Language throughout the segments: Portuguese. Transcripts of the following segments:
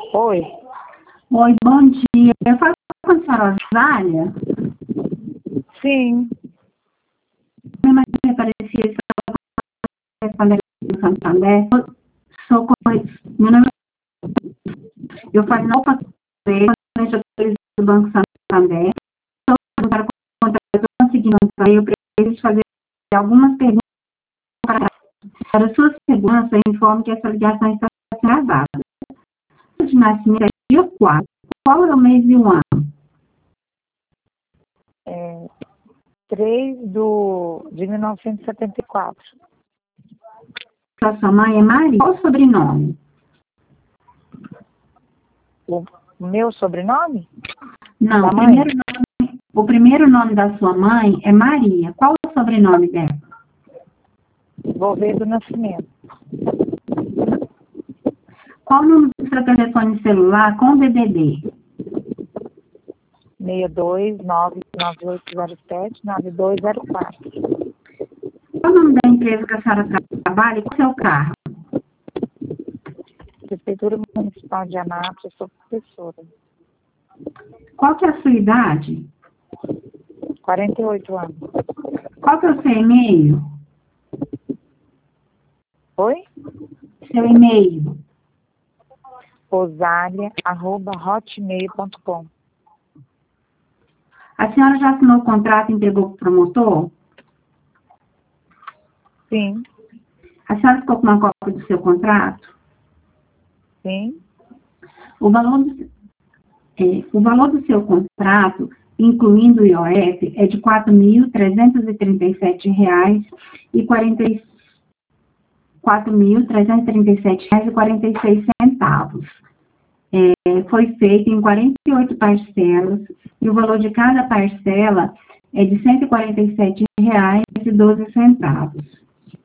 Oi. Oi, bom dia. Eu falo com a senhora Rosália. Sim. Meu nome é Aparecida, sou correspondente do Santander. Meu nome eu faço não passei do Banco Santander. Estou conseguindo eu preciso fazer algumas perguntas para a sua segurança. Eu informo que essa ligação está sendo gravada. De nascimento é dia 4. Qual é o mês e o ano? 3 de 1974. A sua mãe é Maria. Qual o sobrenome? O meu sobrenome? Não, Da o primeiro nome da sua mãe é Maria. Qual o sobrenome dela? Gouveia do Nascimento. Qual o número do seu telefone celular com DDD? 62998079204. Qual o nome da empresa que a senhora trabalha e qual é o seu carro? Prefeitura Municipal de Anápolis, eu sou professora. Qual que é a sua idade? 48 anos. Qual que é o seu e-mail? Oi? Seu e-mail. Rosalia@hotmail.com. A senhora já assinou o contrato e entregou para o promotor? Sim. A senhora ficou com uma cópia do seu contrato? Sim. O valor do seu contrato, incluindo o IOF, é de R$ 4.337,46. Foi feito em 48 parcelas e o valor de cada parcela é de R$ 147,12.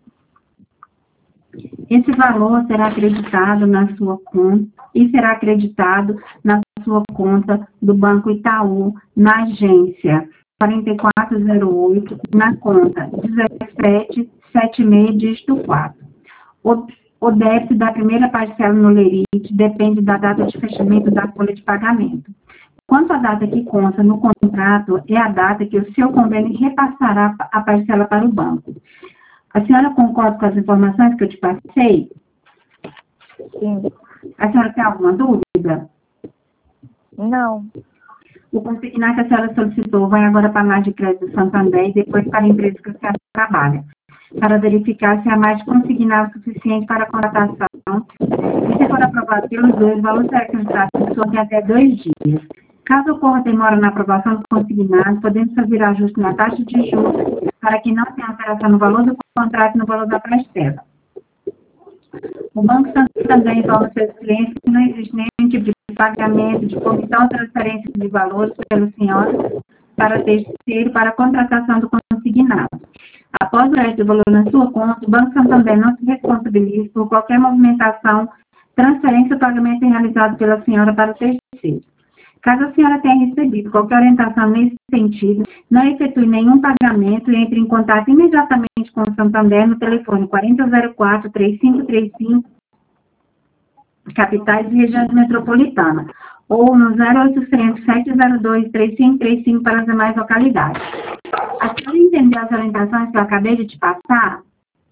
Esse valor será acreditado na sua conta e será acreditado na sua conta do Banco Itaú, na agência 4408, na conta 1776, dígito 4. O débito da primeira parcela no lerite depende da data de fechamento da folha de pagamento. Quanto à data que consta no contrato, é a data que o seu convênio repassará a parcela para o banco. A senhora concorda com as informações que eu te passei? Sim. A senhora tem alguma dúvida? Não. O consignar que a senhora solicitou vai agora para a margem de crédito do Santander e depois para a empresa que a senhora trabalha, para verificar se a margem consignar o suficiente para a contratação. E se for aprovado pelos dois, o valor será acreditado à pessoa em até 2 dias. Caso ocorra demora na aprovação do consignado, podemos fazer ajuste na taxa de juros para que não tenha alteração no valor do contrato e no valor da parcela. O Banco Santander informa seus clientes que não existe nenhum tipo de pagamento de comissão ou transferência de valores pelo senhor para terceiro para a contratação do consignado. Após o resto do valor na sua conta, o Banco Santander não se responsabiliza por qualquer movimentação, transferência ou pagamento realizado pela senhora para o terceiro. Caso a senhora tenha recebido qualquer orientação nesse sentido, não efetue nenhum pagamento e entre em contato imediatamente com o Santander no telefone 4004-3535, capitais e regiões metropolitanas, ou no 0800-702-3535 para as demais localidades. A senhora entendeu as orientações que eu acabei de te passar?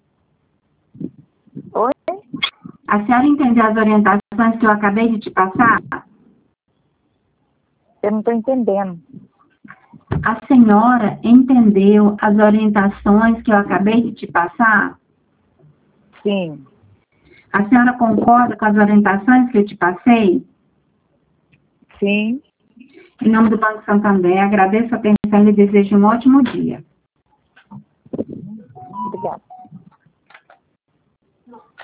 Oi? A senhora entendeu as orientações que eu acabei de te passar? Eu não estou entendendo. A senhora entendeu as orientações que eu acabei de te passar? Sim. A senhora concorda com as orientações que eu te passei? Sim. Em nome do Banco Santander, agradeço a atenção e desejo um ótimo dia.